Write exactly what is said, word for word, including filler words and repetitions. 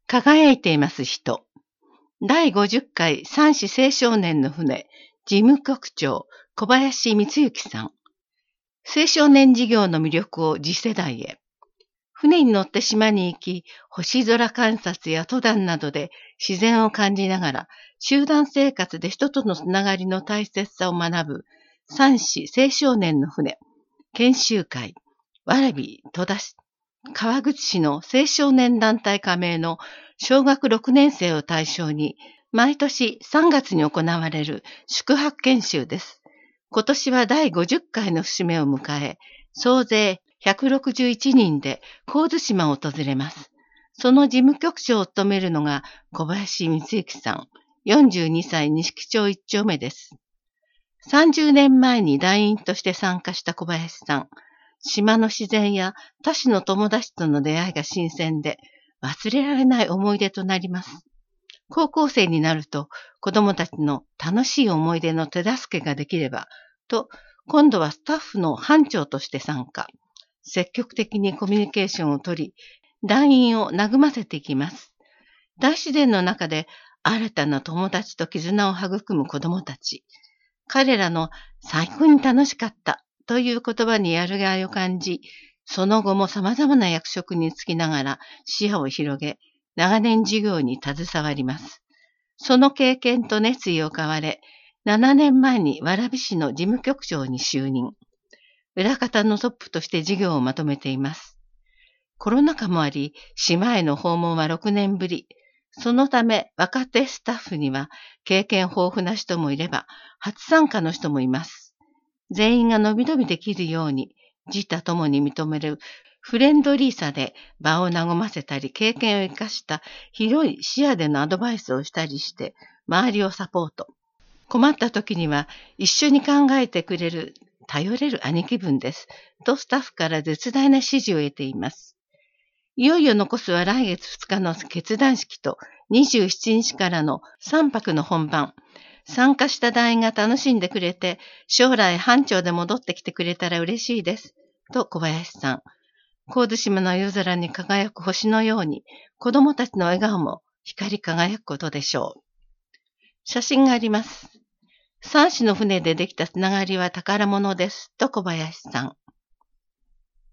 輝いています人。だいごじゅっかい三子青少年の船、事務局長、小林光之さん。青少年事業の魅力を次世代へ。船に乗って島に行き、星空観察や登山などで自然を感じながら、集団生活で人とのつながりの大切さを学ぶ、三子青少年の船、研修会、蕨戸田市、川口市の青少年団体加盟の小学ろくねん生を対象に、毎年さんがつに行われる宿泊研修です。今年はだいごじゅっかいの節目を迎え、総勢ひゃくろくじゅういちにんで神津島を訪れます。その事務局長を務めるのが小林光之さん、よんじゅうにさい錦町いっちょうめです。さんじゅうねんまえに団員として参加した小林さん。島の自然や他市の友達との出会いが新鮮で忘れられない思い出となります。高校生になると子供たちの楽しい思い出の手助けができればと、今度はスタッフの班長として参加。積極的にコミュニケーションをとり、団員を和ませていきます。大自然の中で新たな友達と絆を育む子供たち。彼らの最高に楽しかったという言葉にやるがいを感じ、その後も様々な役職に就きながら視野を広げ、長年事業に携わります。その経験と熱意を買われ、ななねんまえに蕨市の事務局長に就任。裏方のトップとして事業をまとめています。コロナ禍もあり、島への訪問はろくねんぶり。そのため、若手スタッフには経験豊富な人もいれば、初参加の人もいます。全員がのびのびできるように、自他ともに認めるフレンドリーさで場を和ませたり、経験を生かした広い視野でのアドバイスをしたりして、周りをサポート。困った時には一緒に考えてくれる、頼れる兄貴分です。とスタッフから絶大な支持を得ています。いよいよ残すは来月ふつかの結団式とにじゅうしちにちからのさんぱくの本番。参加した団員が楽しんでくれて、将来班長で戻ってきてくれたら嬉しいです。と小林さん。神津島の夜空に輝く星のように、子供たちの笑顔も光り輝くことでしょう。写真があります。三子の船でできたつながりは宝物です。と小林さん。